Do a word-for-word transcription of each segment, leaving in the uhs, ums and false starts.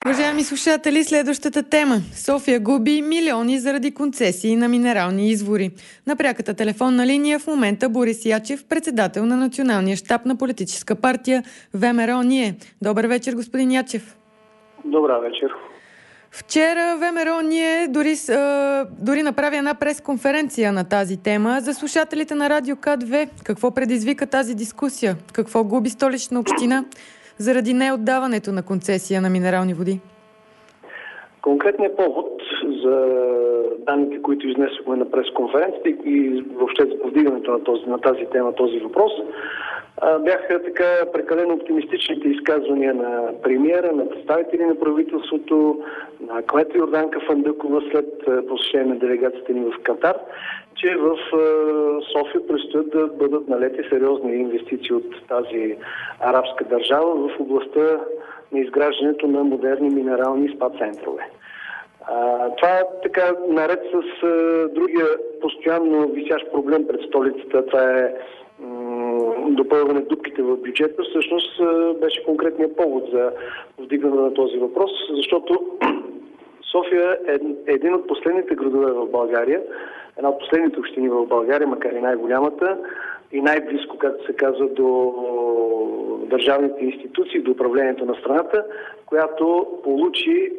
Уважаеми слушатели, следващата тема. София губи милиони заради концесии на минерални извори. На пряката телефонна линия в момента Борис Ячев, председател на Националния щаб на политическа партия ВМРО НИЕ. Добър вечер, господин Ячев. Добра вечер. Вчера ВМРО НИЕ дори, дори направи една пресконференция на тази тема. За слушателите на Радио К две, какво предизвика тази дискусия? Какво губи Столична община заради неотдаването на концесия на минерални води? Конкретният повод за данните, които изнесохме на пресконференцията и въобще за повдигането на, този, на тази тема, този въпрос, бяха така прекалено оптимистичните изказвания на премиера, на представители на правителството, на кмета Йорданка Фандъкова след посещение на делегацията ни в Катар, че в София предстоят да бъдат налети сериозни инвестиции от тази арабска държава в областта на изграждането на модерни минерални спа-центрове. Това така, наред с другия постоянно висящ проблем пред столицата, това е допълване дупките в бюджета, всъщност беше конкретният повод за повдигане на този въпрос, защото София е един от последните градове в България, една от последните общини в България, макар и най-голямата и най-близко, както се казва, до държавните институции, до управлението на страната, която получи е,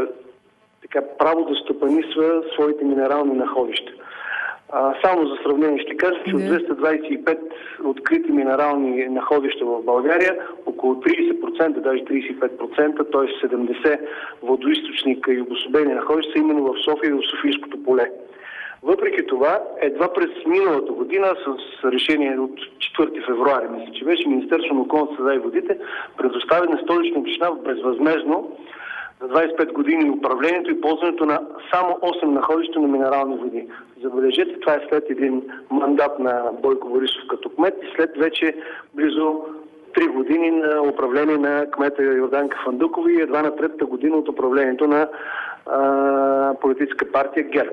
така, право да стопанисва своите минерални находища. А, само за сравнение ще кажа, че от двеста двадесет и пет открити минерални находища в България, около тридесет процента, даже тридесет и пет процента, т.е. седемдесет водоизточника и обособени находища са именно в София и в Софийското поле. Въпреки това, едва през миналата година с решение от четвърти февруари, мисля, че беше Министерството на околната среда и водите, предостави на Столична община безвъзмездно за двадесет и пет години управлението и ползването на само осем находища на минерални води. Забележете, това е след един мандат на Бойко Борисов като кмет и след вече близо три години на управление на кмета Йорданка Фандъкова и едва на третата година от управлението на а, политическа партия ГЕРБ.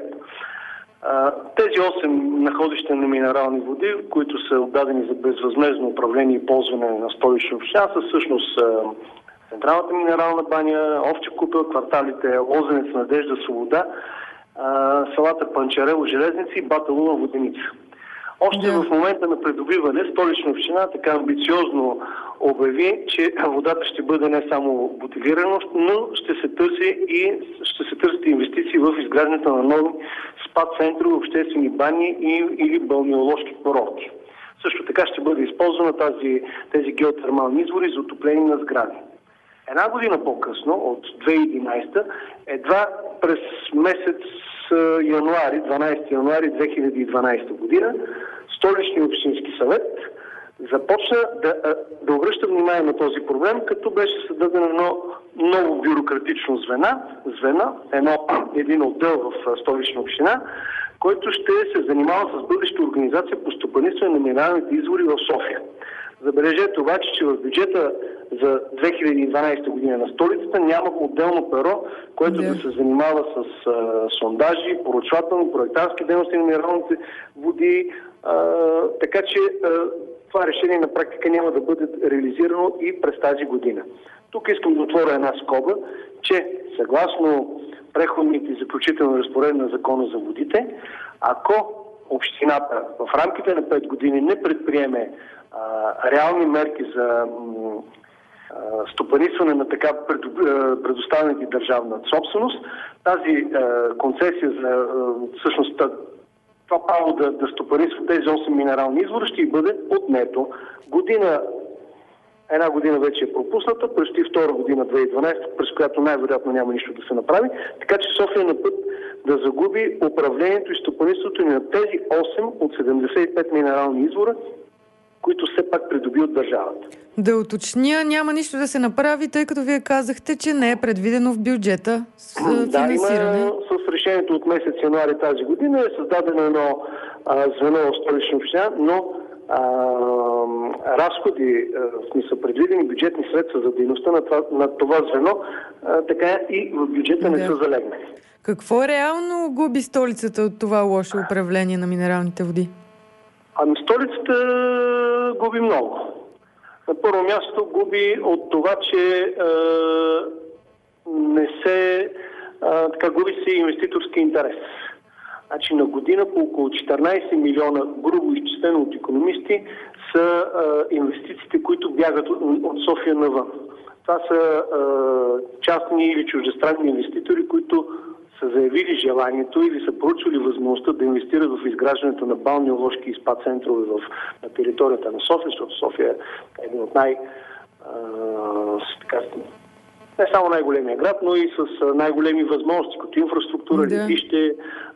Тези осем находища на минерални води, които са отдадени за безвъзмездно управление и ползване на Столична община, са всъщност Централната минерална баня, Овча купел, кварталите Лозенец, Надежда, Свобода, селата Панчарело, Железници и Баталова, Воденица. Още да. В момента на придобиване Столична община така амбициозно обяви, че водата ще бъде не само бутилирана, но ще се търси и ще се търсят инвестиции в изграждането на нови спа-центрове, обществени бани и, или балнеоложки курорти. Също така ще бъде използвана тази, тези геотермални извори за отопление на сгради. Една година по-късно, от две хиляди и единадесета, едва през месец януари, дванадесети януари две хиляди и дванадесета година, Столичния общински съвет започна да, да обръща внимание на този проблем, като беше създадено едно ново бюрократично звена, звена едно, един отдел в Столична община, който ще се занимава с бъдеща организация по стопанисване на минералните извори в София. Забележете обаче, че в бюджета за две хиляди и дванадесета година на столицата няма отделно перо, което yeah. да се занимава с а, сондажи, поручвателни, проектантски дейности на минералните води, а, така че а, това решение на практика няма да бъде реализирано и през тази година. Тук искам да отворя една скоба, че съгласно преходните и заключителни разпоредби на Закона за водите, ако общината в рамките на пет години не предприеме а, реални мерки за а, стопанисване на така предоставените държавна собственост, тази а, концесия за а, всъщност това право да, да стопанисва тези осем минерални извора ще бъде отнето. Година, една година вече е пропусната, предстои втора година две хиляди и дванадесета, през която най-вероятно няма нищо да се направи, така че София е на път да загуби управлението и стопанисването на тези осем от седемдесет и пет минерални извора, които все пак придоби от държавата. Да уточня, няма нищо да се направи, тъй като вие казахте, че не е предвидено в бюджета с финансиране. Да, има с решението от месец януари тази година е създадено едно а, звено в Столична община, но а, разходи, а, в смисъл предвидени бюджетни средства за дейността на това, на това звено, а, така и в бюджета да. не са залегнали. Какво реално губи столицата от това лошо управление на минералните води? Ами столицата губи много. На първо място губи от това, че е, а, така губи се инвеститорски интерес. Значи на година по около четиринайсет милиона, грубо изчислено от икономисти, са а, инвестициите, които бягат от, от София навън. Това са а, частни или чуждестранни инвеститори, които са заявили желанието или са проучвали възможността да инвестират в изграждането на балнеоложки и спа центрове в, на територията на София, защото София е един от най- а, така, не само най-големия град, но и с най-големи възможности, като инфраструктура, да. летище,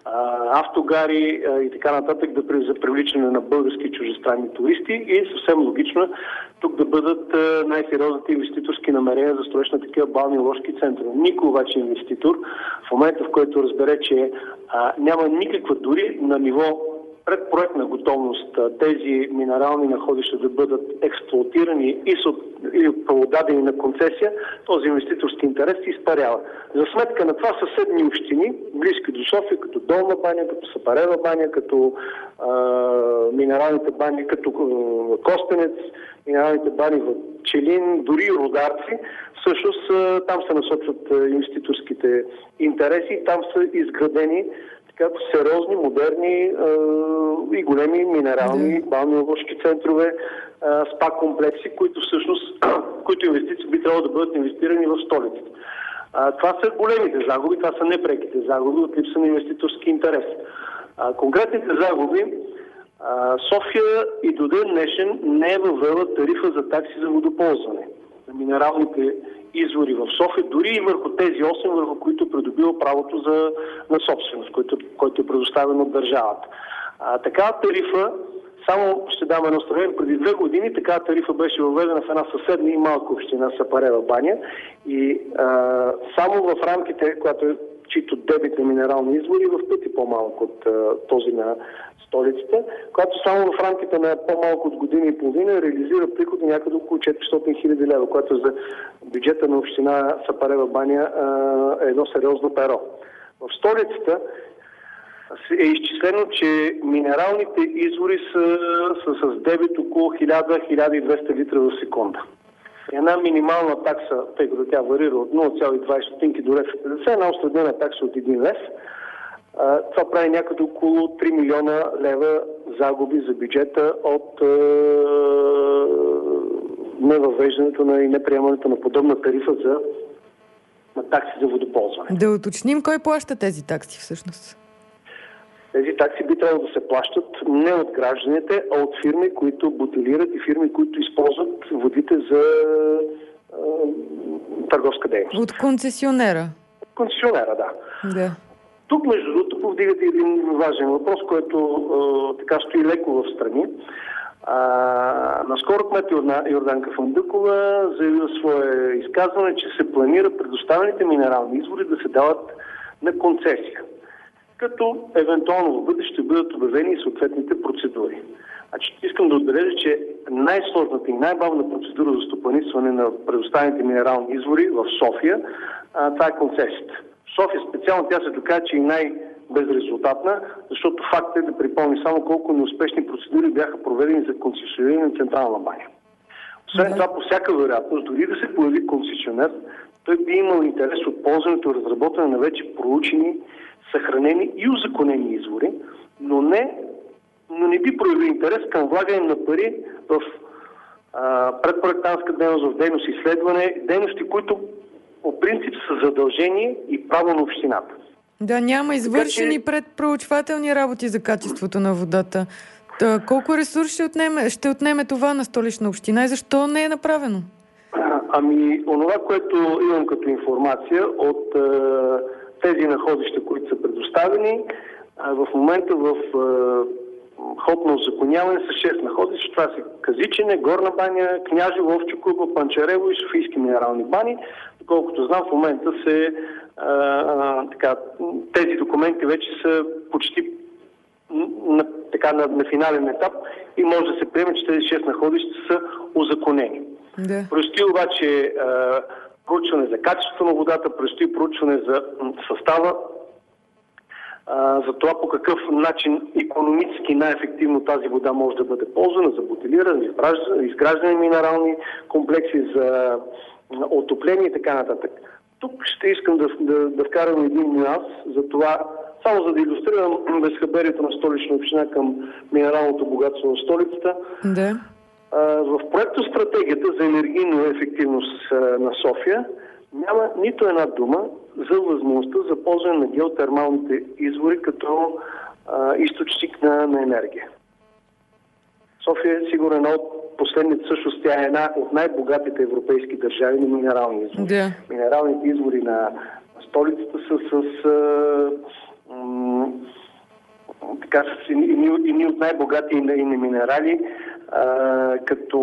автогари и така нататък, да за привличане на български и чуждестранни туристи и съвсем логично тук да бъдат най-сериозните инвеститорски намерения за строеж на такива балнеоложки центрове. Никой обаче инвеститор в момента, в който разбере, че а, няма никаква дори на ниво предпроектна готовност тези минерални находища да бъдат експлоатирани и са продадени на концесия, този инвеститорски интерес се изпарява. За сметка на това съседни общини, близки до София, като Долна баня, като Сапарева баня, като а, минералните бани, като а, Костенец, минералните бани в Пчелин, дори Рударци, всъщност а, там се насочват а, инвеститорските интереси, там са изградени така сериозни, модерни е, и големи минерални yeah. балнеоложки центрове, е, спа комплекси, които всъщност, които инвестиции би трябвало да бъдат инвестирани в столицата. А, това са големите загуби, това са непреките загуби от липса на инвеститорски интерес. А, конкретните загуби, а, София и до ден днешен не е въвела тарифа за такси за водоползване на минералните извори в София, дори и върху тези осем, върху които придобива правото за, на собственост, който, който е предоставен от държавата. А, такава тарифа, само ще дам едно сравнение, преди две години такава тарифа беше въведена в една съседна и малка община Сапарева баня и а, само в рамките, която е чието дебит на минерални извори, в пъти по-малък от а, този на столицата, която само в рамките на по-малко от година и половина реализира приходи някъде около четиристотин хиляди лева, което за бюджета на община Сапарева баня е едно сериозно перо. В столицата е изчислено, че минералните извори са, са с дебит около хиляда до хиляда и двеста литра в секунда. Една минимална такса, тъй като тя варира от нула цяло и двайсет стотинки до лев петдесет, една осреднена такса от един лев. Това прави някъде около три милиона лева загуби за бюджета от е, невъвеждането на и неприемането на подобна тарифа за на такси за водоползване. Да уточним кой плаща тези такси всъщност. Тези такси би трябвало да се плащат не от гражданите, а от фирми, които бутилират и фирми, които използват водите за е, търговска дейност. От концесионера. От концесионера, да. Да. Тук, между другото, повдигате един важен въпрос, който е, така стои леко в страни. А, наскоро кмет Йорданка Фандъкова заявила свое изказване, че се планира предоставените минерални извори да се дават на концесия, като евентуално в бъдеще ще бъдат обявени и съответните процедури. Значи, искам да отбележа, че най-сложната и най-бавна процедура за стопанисване на предоставените минерални извори в София, а, това е концесията. В София специално тя се доказа, че и най-безрезултатна, защото факт е да припомни само колко неуспешни процедури бяха проведени за концесиониране на Централна баня. Освен това, по всяка вероятност, дори да се появи концесионер, той би имал интерес от ползването и разработване на вече проучени, съхранени и узаконени извори, но не, но не би проявил интерес към влагане на пари в а, предпроектантска дейност, в дейност изследване, дейности, които по принцип са задължение и право на общината. Да, няма извършени че... предпроучвателни работи за качеството на водата. Та, колко ресурс ще отнеме, ще отнеме това на Столична община и защо не е направено? А, ами, онова, което имам като информация от а, тези находища, които са предоставени, а, в момента в а, ход на узаконяване са шест находища. Това са Казичене, Горна баня, Княжево, Овчо купа, Панчарево и Софийски минерални бани. Доколкото знам, в момента се а, а, така, тези документи вече са почти на, така, на, на финален етап и може да се приеме, че тези шест находища са узаконени. Да. Предстои обаче а, проучване за качеството на водата, предстои проучване за състава, а, за това по какъв начин икономически най-ефективно тази вода може да бъде ползвана за бутилиране, изграждане на минерални комплекси, за отопление и така нататък. Тук ще искам да, да, да вкарам един нюанс за това, само за да илюстрирам безхаберието на Столична община към минералното богатство в столицата. Да. В проекта стратегията за енергийна ефективност на София няма нито една дума за възможността за ползване на геотермалните извори като а, източник на, на енергия. София е сигурно една от последните, всъщност тя е една от най-богатите европейски държави на минерални извори. Да. Минералните извори на столицата са с, а, м, така, с едни, едни от най-богати на минерали, а, като,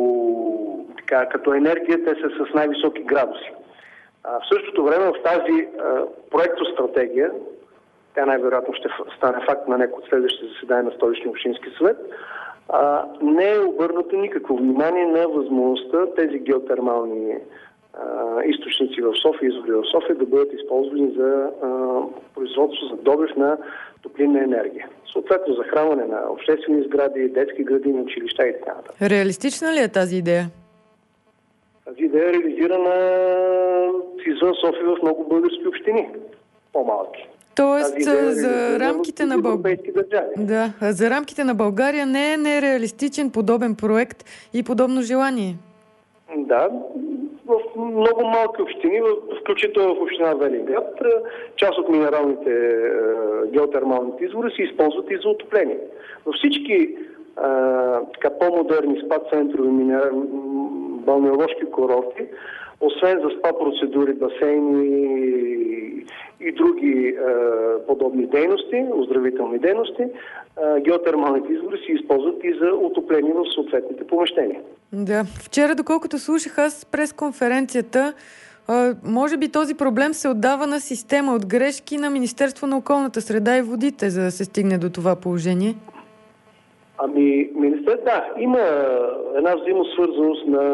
така, като енергия, те са с най-високи градуси. А, в същото време в тази проектостратегия, тя най-вероятно ще стане факт на някои от следващите заседания на Столичния общински съвет, а, не е обърнато никакво внимание на възможността тези геотермални а, източници в София, извори в София, да бъдат използвани за а, производство, за добив на топлинна енергия. Съответно, захранване на обществени сгради, детски градини, училища и така нататък. Реалистична ли е тази идея? Тази идея е реализирана извън София в много български общини, по-малки. Тоест, е за рамките на България. Да, за рамките на България не е нереалистичен подобен проект и подобно желание. Да, в много малки общини, включително в община Велинград, част от минералните геотермалните извори се използват и за отопление. Във всички а, така, по-модерни спа центрове, минер... балнеоложки курорти, освен за спа процедури, басейни и други а, подобни дейности, оздравителни дейности, а, геотермалните извори се използват и за отопление в съответните помещения. Да. Вчера, доколкото слушах аз през конференцията, а, може би този проблем се отдава на система от грешки на Министерство на околната среда и водите, за да се стигне до това положение. Ами, министър, да, има една взаимосвързаност на,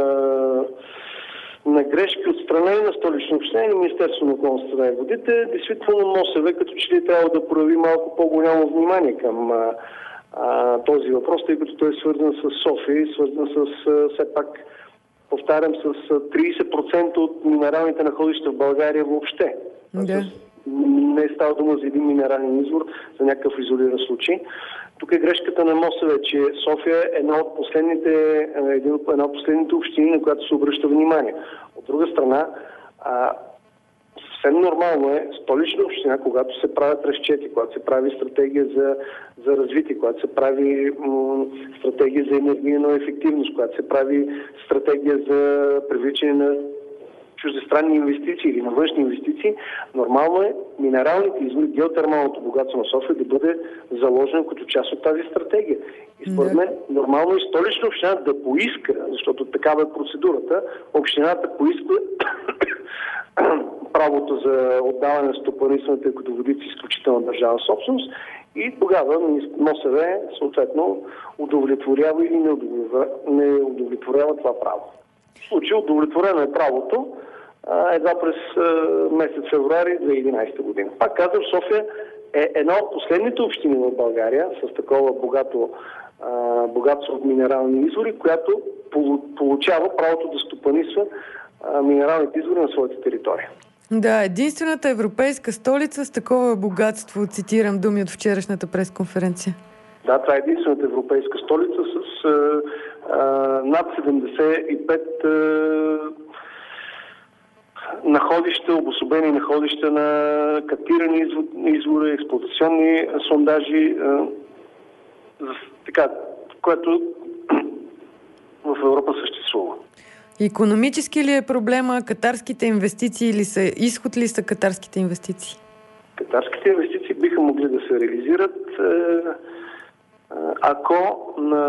на грешки от страна и на Столична община и на Министерство на околната среда и водите. Действително МОСВ като че ли трябва да прояви малко по-голямо внимание към а, а, този въпрос, тъй като той е свързан с София и свързан с, а, все пак, повтарям, с трийсет процента от минералните находища в България въобще. Да. Не е става дума за един минерален извор, за някакъв изолиран случай. Тук е грешката на МОСВ, че София е една от последните, една от последните общини, на която се обръща внимание. От друга страна, а, съвсем нормално е Столична община, когато се правят разчети, когато се прави стратегия за, за развитие, когато се прави м- стратегия за енергийна ефективност, когато се прави стратегия за привличане на чуждестранни инвестиции или на външни инвестиции, нормално е минералните извори, геотермалното богатство на София да бъде заложено като част от тази стратегия. И според мен нормално е Столична община да поиска, защото такава е процедурата, общината поиска правото за отдаване на стопанисване, тъй като водите са изключителна държавна собственост, и тогава МОСВ съответно удовлетворява или не удовлетворява, не удовлетворява това право. В случай удовлетворено е правото едва през месец февруари две хиляди и единадесета година. Пак казвам, София е една от последните общини в България с такова богато, богатство от минерални извори, която получава правото да стопанисва минералните извори на своята територия. Да, единствената европейска столица с такова богатство, цитирам думи от вчерашната пресконференция. Да, това е единствената европейска столица с а, а, над седемдесет и пет а, находища, обособени находища на картирани извори, експлоатационни сондажи, а, за, така, което в Европа съществува. Икономически ли е проблема, катарските инвестиции или са, изход ли са катарските инвестиции? Катарските инвестиции биха могли да се реализират, ако на,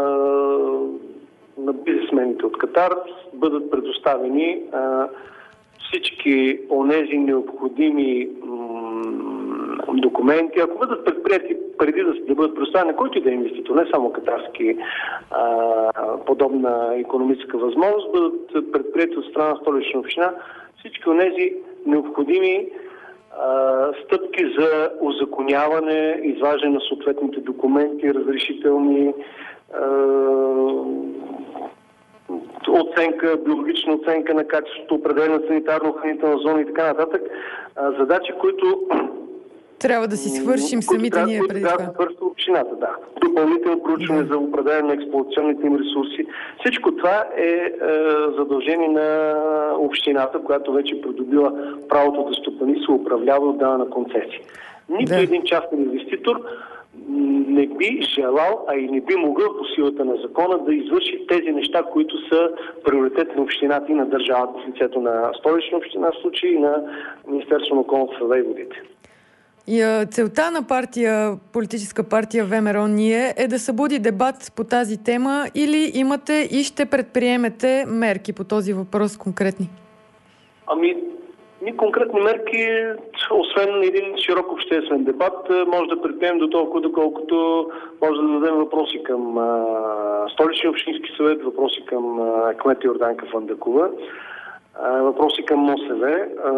на бизнесмените от Катар бъдат предоставени а, всички онези необходими м- документи, ако бъдат предприяти преди да, да бъдат предоставени, който и да е инвеститор, не само катарски, а, подобна икономическа възможност, бъдат предприяти от страна на Столична община всички онези необходими а, стъпки за узаконяване, изваждане на съответните документи, разрешителни, а, оценка, биологична оценка на качеството, определена санитарно-охранителна зона и така нататък. Задачи, които трябва да си свършим самите ние преди това. Трябва да свърши общината, да. Допълнително проучване да. за определяне на експлоатационните им ресурси. Всичко това е, е задължение на общината, която вече придобила правото да стопанисва, управлява, отдава на концесия. Нито да. един частен инвеститор не би желал, а и не би могъл по силата на закона да извърши тези неща, които са приоритет на общината и на държавата в лицето на Столична община, в случай и на Министерството на околната среда и водите. И целта на партия, политическа партия ВМРО Ние е да събуди дебат по тази тема или имате и ще предприемете мерки по този въпрос конкретни? Ами, ни конкретни мерки, освен един широк обществен дебат, може да предприемем до толкова, доколкото може да дадем въпроси към а, Столичния общински съвет, въпроси към а, кмета Йорданка Фандъкова, а, въпроси към МОСВ. А,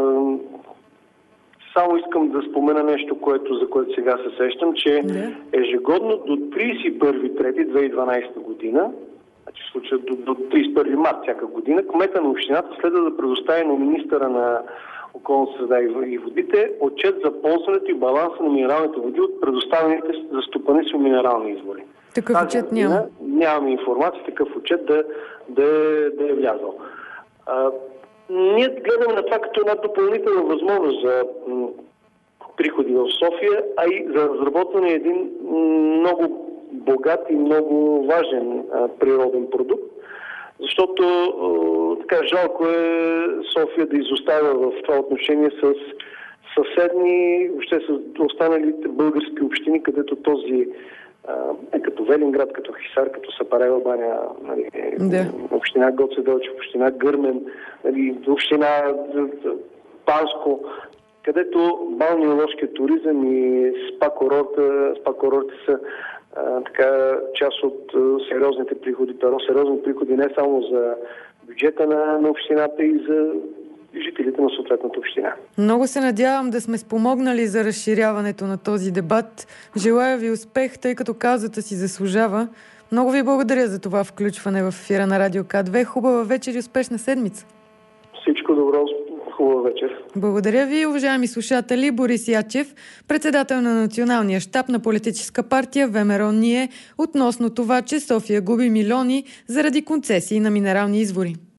Само искам да спомена нещо, което, за което сега се сещам, че yeah. ежегодно до тридесет и първи март две хиляди и дванадесета година, значи в случая до, до тридесет и първи март всяка година, кмета на общината следва да предостави на министъра на околната среда и водите отчет за ползването и баланса на минералните води от предоставените за стопанисване минерални извори. Такъв Тази отчет няма. Нямаме информация, такъв отчет да, да, е, да е влязъл. А, Ние гледаме на това като една допълнителна възможност за м- приходи в София, а и за разработване един м- много богат и много важен а, природен продукт, защото а, така жалко е София да изостава в това отношение с съседни, въобще с останалите български общини, където този е като Велинград, като Хисар, като Сапарева баня, нали, да. община Гоце Делчев, община Гърмен, нали, община Панско, където балнеоложкият туризъм и спа-курорта, спа-курорти са а, така част от а, сериозните приходи, но сериозни приходи не само за бюджета на, на общината и за жителите на съответната община. Много се надявам да сме спомогнали за разширяването на този дебат. Желая ви успех, тъй като каузата си заслужава. Много ви благодаря за това включване в ефира на Радио К две. Хубава вечер и успешна седмица. Всичко добро, хубава вечер. Благодаря ви, уважаеми слушатели. Борис Ячев, председател на Националния щаб на политическа партия ВМРО Ние, относно това, че София губи милиони заради концесии на минерални извори.